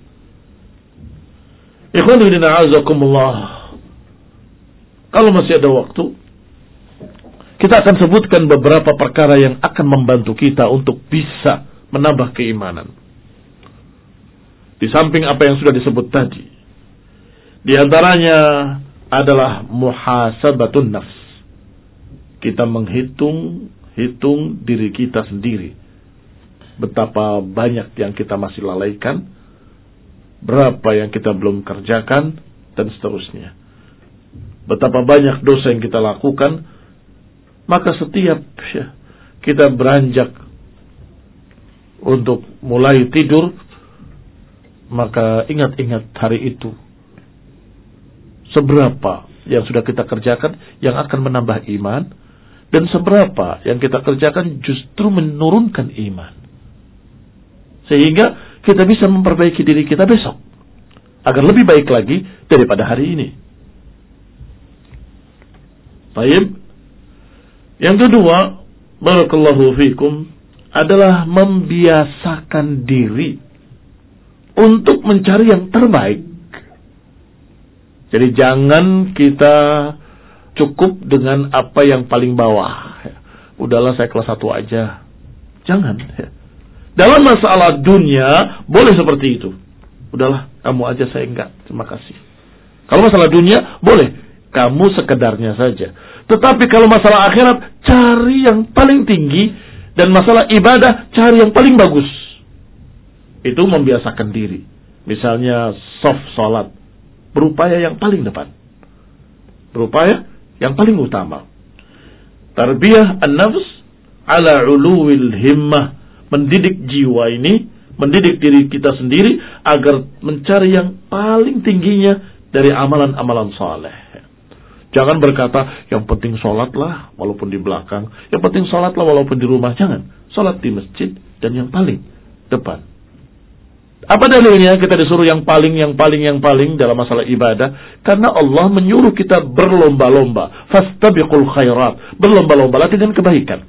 Speaker 1: Ikhwan fillah a'azakumullah. Kalau masih ada waktu, kita akan sebutkan beberapa perkara yang akan membantu kita untuk bisa menambah keimanan. Di samping apa yang sudah disebut tadi, di antaranya adalah muhasabatun nafs. Kita menghitung diri kita sendiri. Betapa banyak yang kita masih lalaikan, berapa yang kita belum kerjakan, dan seterusnya. Betapa banyak dosa yang kita lakukan. Maka setiap kita beranjak untuk mulai tidur, Maka ingat-ingat hari itu. Seberapa yang sudah kita kerjakan yang akan menambah iman, dan seberapa yang kita kerjakan justru menurunkan iman. Sehingga kita bisa memperbaiki diri kita besok agar lebih baik lagi daripada hari ini. Baik. Yang kedua, barakallahu fikum, adalah membiasakan diri untuk mencari yang terbaik. Jadi jangan kita cukup dengan apa yang paling bawah. Udahlah saya kelas 1 aja. Jangan. Dalam masalah dunia boleh seperti itu. Udahlah, kamu aja, saya enggak. Terima kasih. Kalau masalah dunia boleh, kamu sekedarnya saja. Tetapi kalau masalah akhirat, cari yang paling tinggi, dan masalah ibadah cari yang paling bagus. Itu membiasakan diri. Misalnya soft salat, berupaya yang paling depan. Berupaya yang paling utama. Tarbiyah an-nafs ala uluwil himmah. Mendidik jiwa ini, mendidik diri kita sendiri agar mencari yang paling tingginya dari amalan-amalan saleh. Jangan berkata, yang penting sholatlah walaupun di belakang, yang penting sholatlah walaupun di rumah. Jangan, sholat di masjid dan yang paling depan. Apa dalilnya kita disuruh yang paling dalam masalah ibadah? Karena Allah menyuruh kita berlomba-lomba. Fastabiqul khairat. Berlomba-lombalah dengan kebaikan.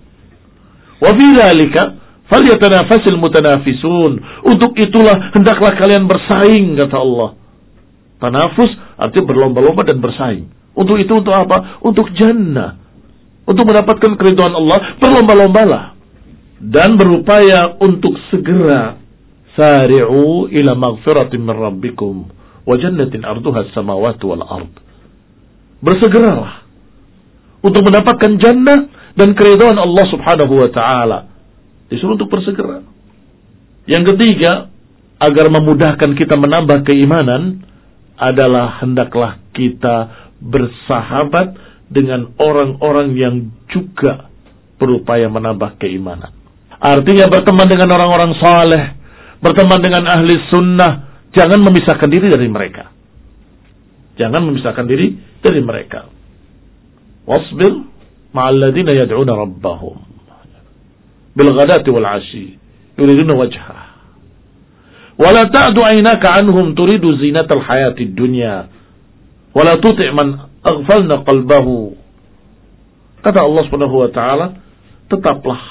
Speaker 1: Wa fi dzalika falyatanafasil mutanafisun. Untuk itulah hendaklah kalian bersaing, kata Allah. Tanafus artinya berlomba-lomba dan bersaing. Untuk itu untuk apa? Untuk jannah. Untuk mendapatkan keridhaan Allah, berlomba-lombalah. Dan berupaya untuk segera. Sari'u ila maghfiratin min rabbikum wa jannatin arduha as-samawati wal ard. Bersegeralah untuk mendapatkan jannah dan keridhaan Allah Subhanahu wa taala. Disuruh untuk bersegera. Yang ketiga, agar memudahkan kita menambah keimanan adalah hendaklah kita bersahabat dengan orang-orang yang juga berupaya menambah keimanan. Artinya berteman dengan orang-orang saleh, berteman dengan ahli sunnah. Jangan memisahkan diri dari mereka. Jangan memisahkan diri dari mereka. Wasbir ma'al ladina yad'una rabbahum bil ghadati wal 'ashi yuriduna wajhah. Wa la ta'du 'aynaka 'anhum turidu zinatal hayatid dunya. Wa la tuti' man aghfalna qalbahu. Kata Allah Subhanahu wa taala, tetaplah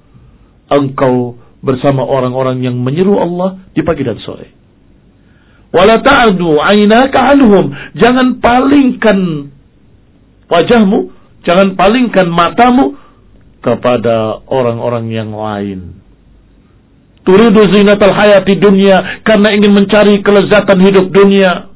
Speaker 1: engkau bersama orang-orang yang menyeru Allah di pagi dan sore. Wala ta'du 'ainaka 'anhum, jangan palingkan wajahmu, jangan palingkan matamu kepada orang-orang yang lain. Turidu zinatal hayati dunya, karena ingin mencari kelezatan hidup dunia.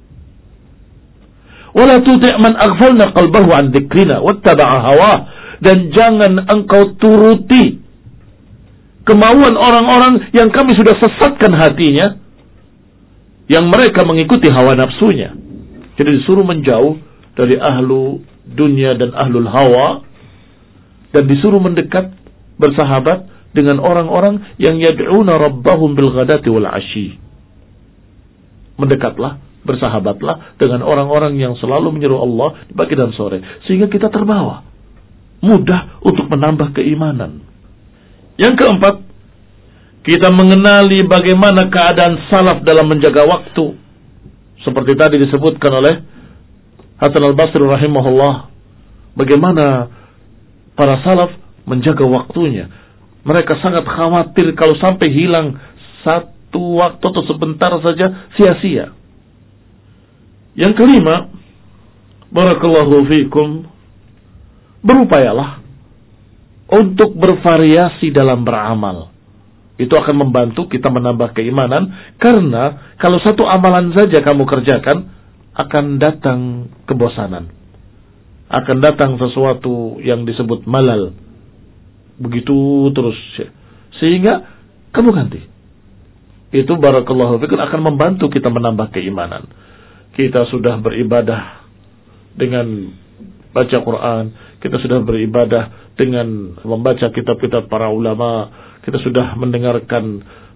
Speaker 1: Wala tuti' man aghfalna qalbahu 'an dzikrina wattaba'a hawa, dan jangan engkau turuti kemauan orang-orang yang kami sudah sesatkan hatinya, yang mereka mengikuti hawa nafsunya. Jadi disuruh menjauh dari ahlu dunia dan ahlul hawa, dan disuruh mendekat, bersahabat dengan orang-orang yang yad'una rabbahum bil ghadati wal 'ashi. Mendekatlah, bersahabatlah dengan orang-orang yang selalu menyeru Allah di pagi dan sore, sehingga kita terbawa mudah untuk menambah keimanan. Yang keempat, kita mengenali bagaimana keadaan salaf dalam menjaga waktu. Seperti tadi disebutkan oleh Hasan al-Basri rahimahullah, bagaimana para salaf menjaga waktunya. Mereka sangat khawatir kalau sampai hilang satu waktu atau sebentar saja, sia-sia. Yang kelima, barakallahu fikum, berupayalah untuk bervariasi dalam beramal. Itu akan membantu kita menambah keimanan, karena kalau satu amalan saja kamu kerjakan, akan datang kebosanan. Akan datang sesuatu yang disebut malal. Begitu terus. Sehingga kamu ganti. Itu barakallahu fikum akan membantu kita menambah keimanan. Kita sudah beribadah dengan baca Quran, kita sudah beribadah dengan membaca kitab-kitab para ulama, kita sudah mendengarkan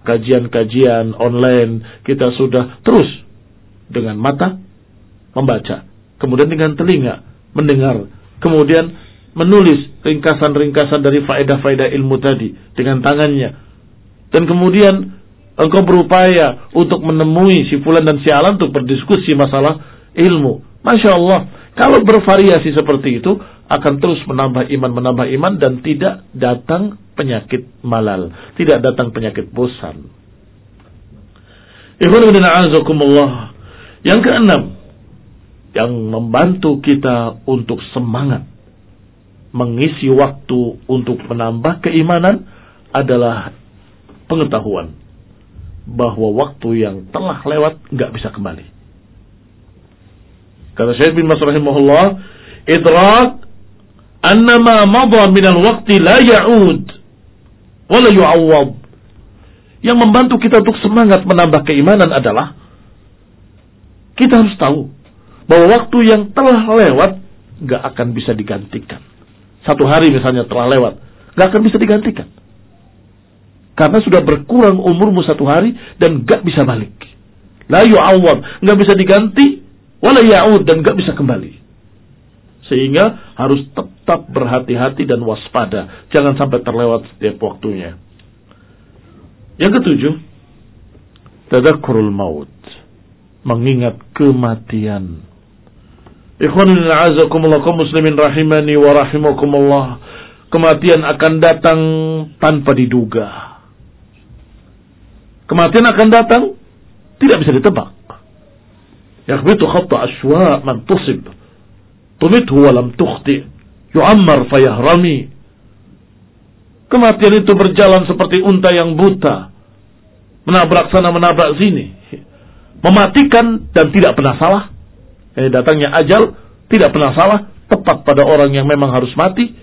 Speaker 1: kajian-kajian online, kita sudah terus dengan mata membaca, kemudian dengan telinga mendengar, kemudian menulis ringkasan-ringkasan dari faedah-faedah ilmu tadi dengan tangannya, dan kemudian engkau berupaya untuk menemui si fulan dan si alan untuk berdiskusi masalah ilmu. Masya Allah, kalau bervariasi seperti itu akan terus menambah iman dan tidak datang penyakit malal, tidak datang penyakit bosan. Yang keenam, yang membantu kita untuk semangat mengisi waktu untuk menambah keimanan adalah pengetahuan bahwa waktu yang telah lewat nggak bisa kembali. Kata Syekh bin Baz rahimahullah, idrak annama madha minal waqti la ya'ud wa la yu'awwad. Yang membantu kita untuk semangat menambah keimanan adalah kita harus tahu bahwa waktu yang telah lewat nggak akan bisa digantikan. Satu hari misalnya telah lewat, nggak akan bisa digantikan. Karena sudah berkurang umurmu satu hari dan nggak bisa balik. La yu'awwad, nggak bisa diganti, wala ya'ud, dan nggak bisa kembali. Sehingga harus tetap berhati-hati dan waspada, jangan sampai terlewat setiap waktunya. Yang ketujuh, tadzakurul maut, mengingat kematian. Ikhwanul a'azakumullah, kaum muslimin rahimani wa rahimakumullah. Kematian akan datang tanpa diduga. Kematian akan datang tidak bisa ditebak. Yakhbitu khatta ashwa man tusib, tumithu wa lam tukhti, yu'ammar fayahrami. Kematian itu berjalan seperti unta yang buta, menabrak sana menabrak sini, mematikan dan tidak pernah salah. Datangnya ajal tidak pernah salah, tepat pada orang yang memang harus mati.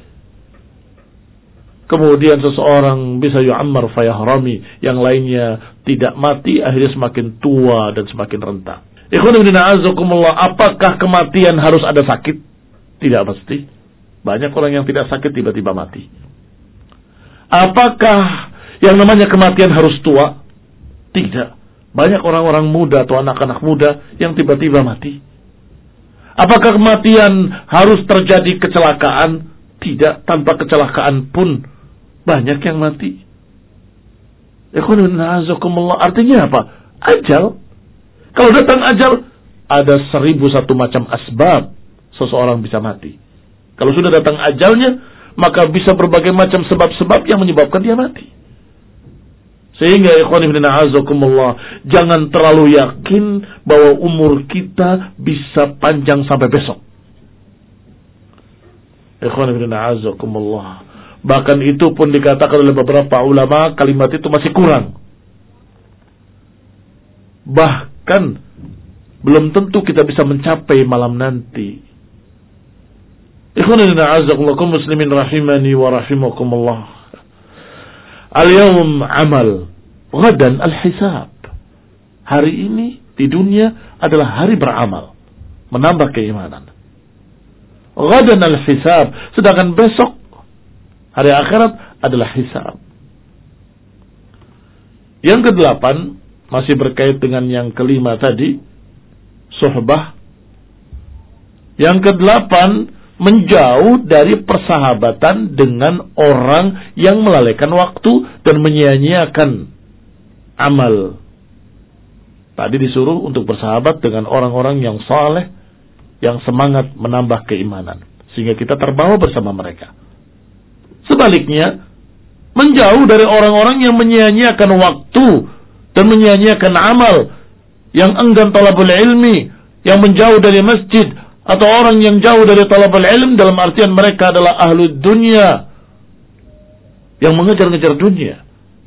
Speaker 1: Kemudian seseorang bisa yu'ammar fayahrami, yang lainnya tidak mati, akhirnya semakin tua dan semakin renta. Ikhwanuddin a'azakumullah, apakah kematian harus ada sakit? Tidak pasti. Banyak orang yang tidak sakit tiba-tiba mati. Apakah yang namanya kematian harus tua? Tidak. Banyak orang-orang muda atau anak-anak muda yang tiba-tiba mati. Apakah kematian harus terjadi kecelakaan? Tidak. Tanpa kecelakaan pun banyak yang mati. Artinya apa? Ajal. Kalau datang ajal, ada 1001 macam asbab seseorang bisa mati. Kalau sudah datang ajalnya, maka bisa berbagai macam sebab-sebab yang menyebabkan dia mati. Sehingga jangan terlalu yakin bahwa umur kita bisa panjang sampai besok. Bahkan itu pun dikatakan oleh beberapa ulama, kalimat itu masih kurang. Bahkan belum tentu kita bisa mencapai malam nanti. Ikhwanul muslimin rahimani wa rahimakumullah. Al-yawm amal, ghadan al-hisab. Hari ini di dunia adalah hari beramal, menambah keimanan. Ghadan al-hisab, sedangkan besok hari akhirat adalah hisab. Yang kedelapan, masih berkait dengan yang kelima tadi, suhbah. Yang kedelapan, menjauh dari persahabatan dengan orang yang melalaikan waktu dan menyia-nyiakan amal. Tadi disuruh untuk bersahabat dengan orang-orang yang saleh, yang semangat menambah keimanan, sehingga kita terbawa bersama mereka. Sebaliknya, menjauh dari orang-orang yang menyia-nyiakan waktu dan menyia-nyiakan amal, yang enggan talabul ilmi, yang menjauh dari masjid, atau orang yang jauh dari talabul ilm dalam artian mereka adalah ahlu dunia, yang mengejar-ngejar dunia.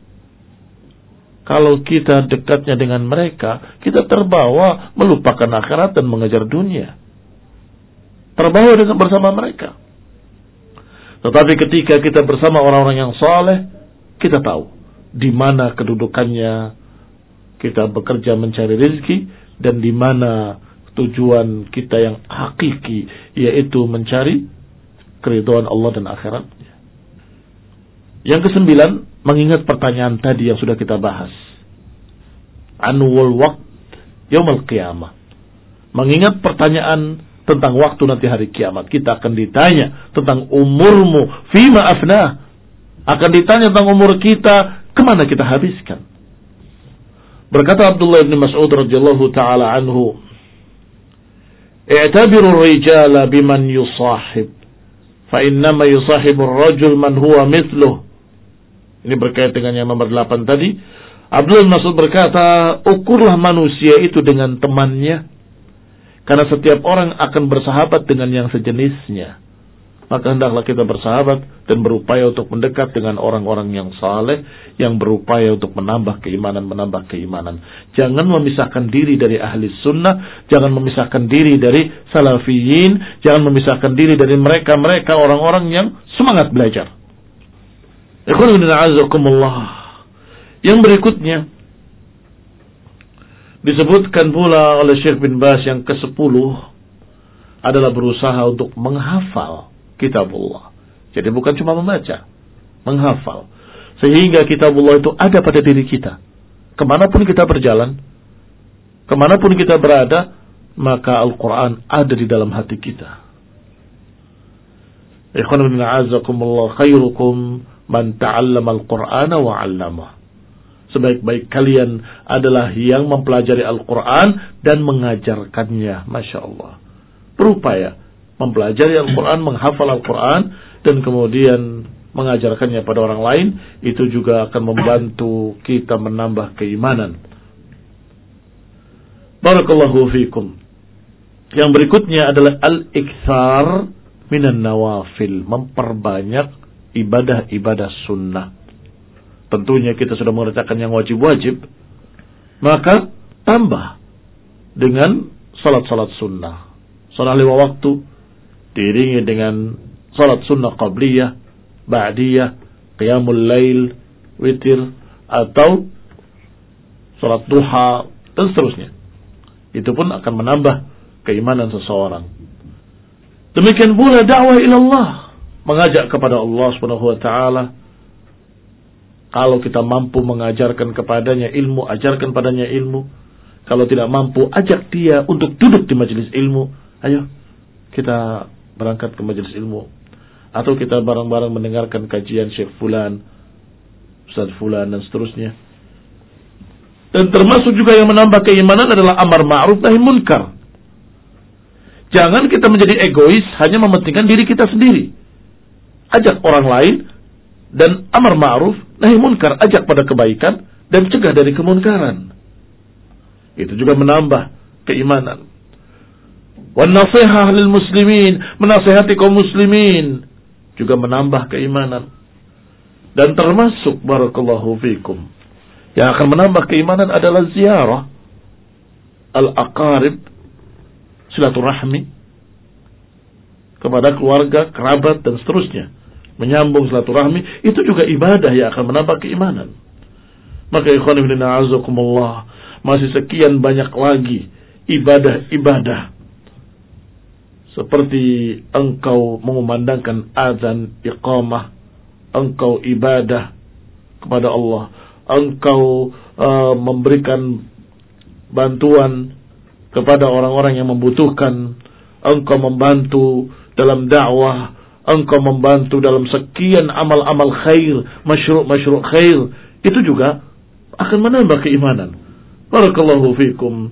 Speaker 1: Kalau kita dekatnya dengan mereka, kita terbawa melupakan akhirat dan mengejar dunia, terbawa dengan bersama mereka. Tetapi ketika kita bersama orang-orang yang saleh, kita tahu di mana kedudukannya, kita bekerja mencari rezeki, dan di mana tujuan kita yang hakiki, yaitu mencari keridhaan Allah dan akhiratnya. Yang kesembilan, mengingat pertanyaan tadi yang sudah kita bahas. Anwul waqt yaumul qiyamah. Mengingat pertanyaan tentang waktu nanti hari kiamat. Kita akan ditanya tentang umurmu, fima afnah. Akan ditanya tentang umur kita, kemana kita habiskan. Berkata Abdullah bin Mas'ud radhiyallahu ta'ala anhu, "I'tabiru rijala biman yusahib, fa innama yusahibu ar-rajul man huwa mithluh." Ini berkait dengan yang nomor 8 tadi. Abdullah bin Mas'ud berkata, ukurlah manusia itu dengan temannya, karena setiap orang akan bersahabat dengan yang sejenisnya. Maka hendaklah kita bersahabat dan berupaya untuk mendekat dengan orang-orang yang saleh, yang berupaya untuk menambah keimanan. Jangan memisahkan diri dari ahli sunnah, jangan memisahkan diri dari salafiyin, jangan memisahkan diri dari mereka orang-orang yang semangat belajar. Yang berikutnya disebutkan pula oleh Syekh bin Baz yang ke-10 adalah berusaha untuk menghafal kitabullah. Jadi bukan cuma membaca, menghafal. Sehingga kitabullah itu ada pada diri kita. Kemanapun kita berjalan, kemanapun kita berada, maka Al-Quran ada di dalam hati kita. Ikhwan bin a'azakumullah, khairukum man ta'allama al-Qur'ana wa 'allamah. Sebaik-baik kalian adalah yang mempelajari Al-Quran dan mengajarkannya. Masya Allah. Berupaya mempelajari Al-Quran, menghafal Al-Quran, dan kemudian mengajarkannya pada orang lain. Itu juga akan membantu kita menambah keimanan. Barakallahu fikum. Yang berikutnya adalah al-iktsar minan nawafil. Memperbanyak ibadah-ibadah sunnah. Tentunya kita sudah mengerjakan yang wajib-wajib, maka tambah dengan salat-salat sunnah. Salat 5 waktu diiringi dengan salat sunnah qabliyah, ba'diyah, qiyamul lail, witir, atau salat duha, dan seterusnya. Itu pun akan menambah keimanan seseorang. Demikian pula dakwah ilallah, mengajak kepada Allah Subhanahu wa taala. Kalau kita mampu mengajarkan kepadanya ilmu, ajarkan padanya ilmu. Kalau tidak mampu, ajak dia untuk duduk di majelis ilmu. Ayo, kita berangkat ke majelis ilmu. Atau kita bareng-bareng mendengarkan kajian Syekh Fulan, Ustaz Fulan, dan seterusnya. Dan termasuk juga yang menambah keimanan adalah amar ma'ruf nahi munkar. Jangan kita menjadi egois, hanya mementingkan diri kita sendiri. Ajak orang lain, dan amar ma'ruf nahi munkar, ajak pada kebaikan dan cegah dari kemunkaran. Itu juga menambah keimanan. Wan nasihah lil muslimin, menasihati kaum muslimin, juga menambah keimanan. Dan termasuk barakallahu fikum, yang akan menambah keimanan adalah ziarah al-aqarib, silaturahmi kepada keluarga, kerabat, dan seterusnya. Menyambung silaturahmi, itu juga ibadah yang akan menambah keimanan. Maka ikhwan fillah a'azakumullah, masih sekian banyak lagi ibadah-ibadah. Seperti engkau mengumandangkan azan, iqamah, engkau ibadah kepada Allah, engkau memberikan bantuan kepada orang-orang yang membutuhkan, engkau membantu dalam dakwah, engkau membantu dalam sekian amal-amal khair, masyru' khair, itu juga akan menambah keimanan. Barakallahu fikum.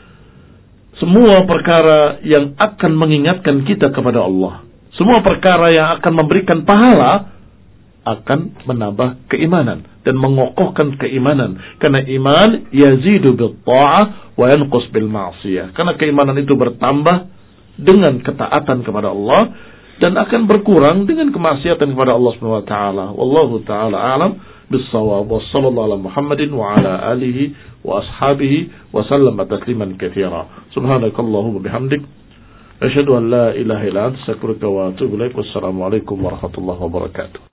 Speaker 1: Semua perkara yang akan mengingatkan kita kepada Allah, semua perkara yang akan memberikan pahala, akan menambah keimanan dan mengokohkan keimanan. Karena iman yazidu bil ta'ah wa yanqus bil ma'siyah. Karena keimanan itu bertambah dengan ketaatan kepada Allah dan akan berkurang dengan kemaksiatan kepada Allah Subhanahu wa taala. Wallahu taala a'lam bis-shawab. Wassallallahu ala Muhammadin wa ala alihi wa ashabihi wa sallama tasliman katsira. Subhanakallahumma bihamdik asyhadu an la ilaha illa anta astaghfiruka wa atubu ilaik. Wassalamu alaikum warahmatullahi wabarakatuh.